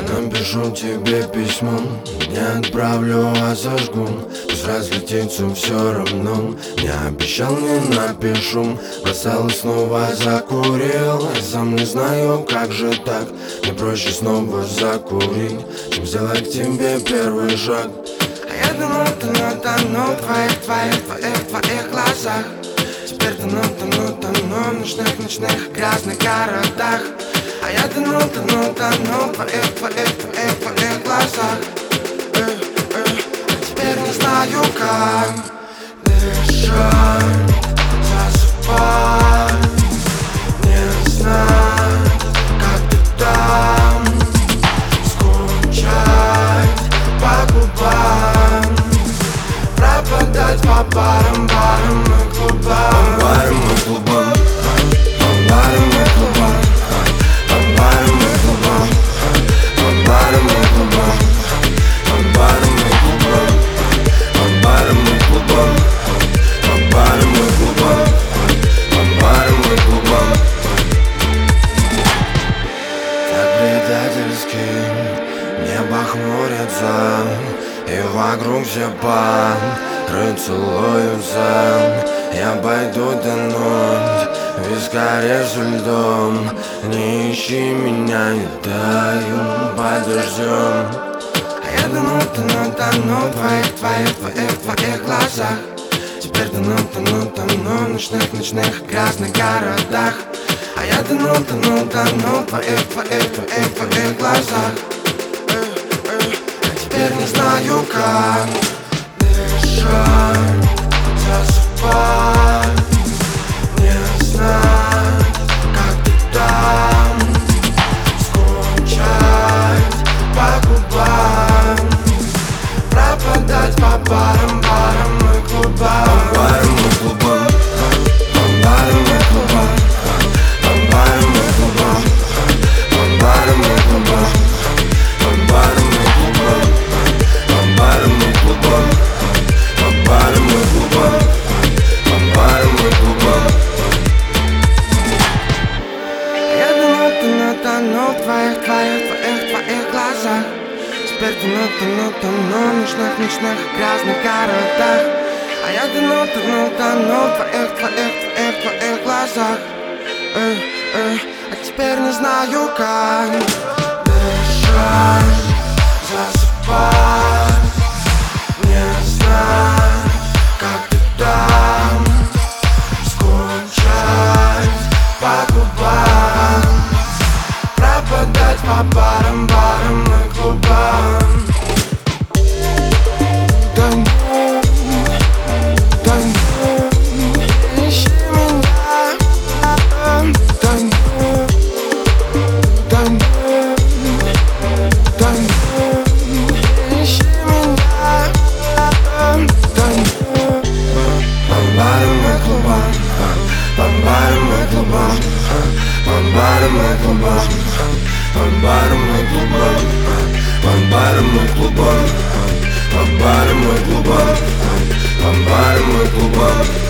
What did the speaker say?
Напишу тебе письмо, не отправлю, а зажгу. Пусть разлетится все равно. Не обещал, не напишу. Бросал и снова закурил. Я сам не знаю, как же так. Мне проще снова закурить, чем сделать к тебе первый шаг. А я тону в твоих глазах. Теперь тону в ночных грязных городах. А я тону в твоих глазах. А теперь не знаю, как дышать, засыпать. Не знать, как ты там, скучать по губам, пропадать по барам, барам и клубам, барам и клубам, барам и клубам, барам и клубам, барам и клубам, барам и клубам, барам и клубам, барам и клубам, барам и клубам. Так предательски небо хмурится, и вокруг все пары целуются. Я пойду тонуть в вискаре со льдом. Не ищи меня, не таю под дождем. А я тону в твоих глазах. Теперь тону в ночных грязных городах. А я тону в твоих глазах. А теперь не знаю, как дышать, засыпать. Не знать, как ты там, скучать по губам, пропадать по барам, барам и клубам, барам и клубам, барам и клубам, барам и клубам, барам и клубам, барам и клубам, барам и клубам, барам и клубам, барам и клубам. Я тону в твоих глазах. Теперь тону в ночных грязных городах. А я тону в твоих глазах. А теперь не знаю, как дышать, засыпать. Не знать, как ты там, скучать по губам, пропадать по барам, барам и клубам. Ищи меня, ищи меня. Барам и клубам, барам и клубам, барам и клубам, барам и клубам, барам и клубам, барам и клубам, барам и клубам.